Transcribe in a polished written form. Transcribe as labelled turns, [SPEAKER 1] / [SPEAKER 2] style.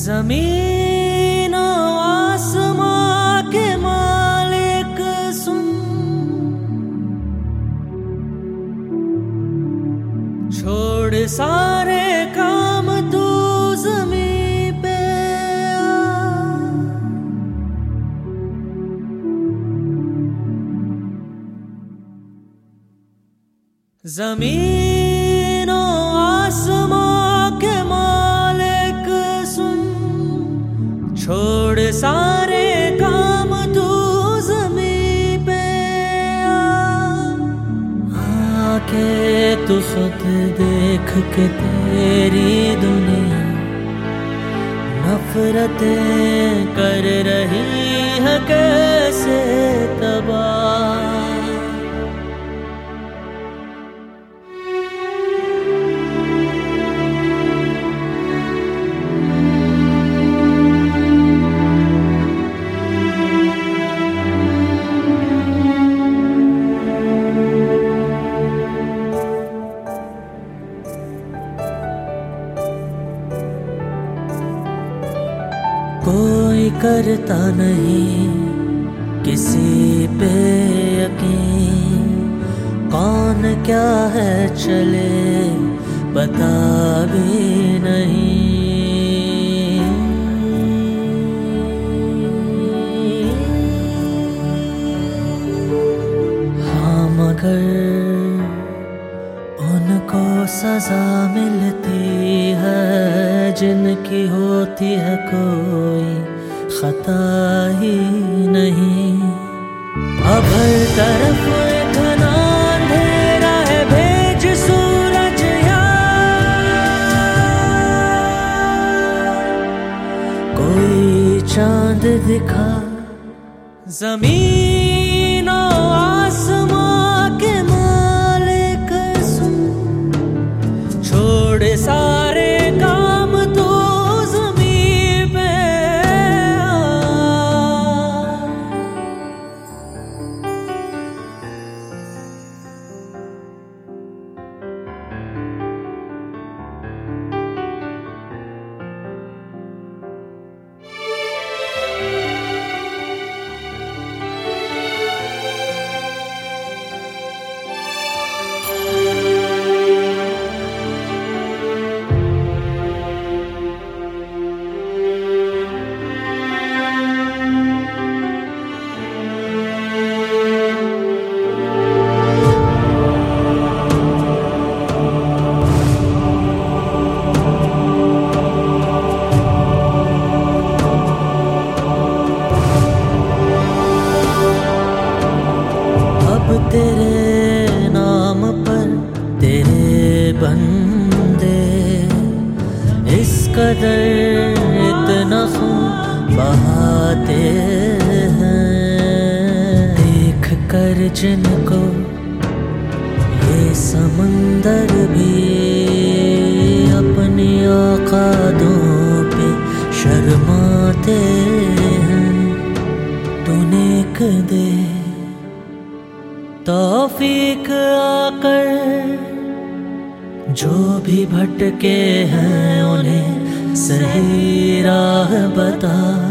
[SPEAKER 1] ज़मीन आसमां के मालिक सुन, छोड़ सारे काम तू ज़मीं पे आ। ज़मीन आसमां के मालिक सुन, छोड़ सारे काम तू ज़मीं पे आके तू खुद देख के तेरी दुनिया नफरतें कर रही है कैसे तबाह। कोई करता नहीं किसी पे यकीन, कौन क्या है चले पता भी नहीं। हाँ मगर उनको सजा मिलती है जिनकी होती है कोई खता ही नहीं। अब हर तरफ एक घना अंधेरा है, भेज सूरज यार, कोई चांद दिखा। ज़मीन आसमां के मालिक सुन, छोड़ सारे काम तो ज़मीं पे तेरे नाम पर तेरे बंदे इस कदर इतना खून बहाते हैं, देख कर जिनको ये समंदर भी अपनी औकातों पे शर्माते हैं। तू नेक दे तौफीक आकर, जो भी भटके हैं उन्हें सही राह बता।